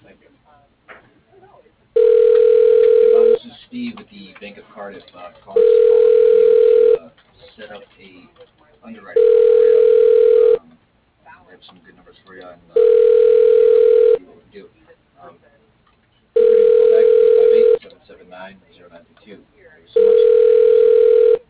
This is Steve with the Bank of Cardiff. Calling to follow up with you to set up a underwriting call for you. I have some good numbers for you and see what we can do. Call back 858-779-0922. Thank you so much.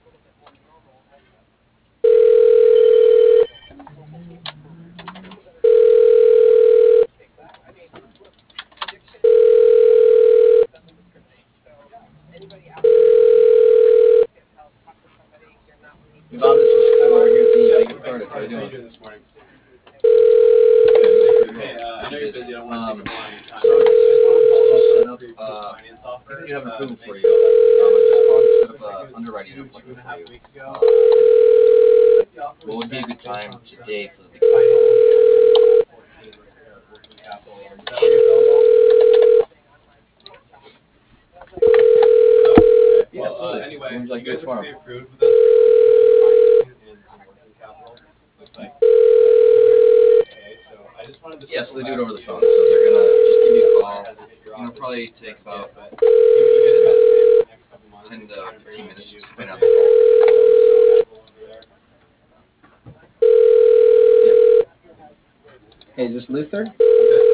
Hey Bob, this is Steve over here at the Bank of Cardiff. How you doing? This morning. Hey, I know you're busy. I don't want to take up a lot of your time. So I just wanted to set up, finance offer. I do have an approval for you. I just wanted to set up an underwriting appointment for you. What would be a good time today so that we Yeah, absolutely. Anyway, When would you like to do it tomorrow? Approved with us for and some working capital. Looks like okay, so I just wanted to Yeah, so they do it over the phone. So they're gonna just give you a call. Probably take about 10 to 15 minutes just to plan out the call. Hey, is this Luther?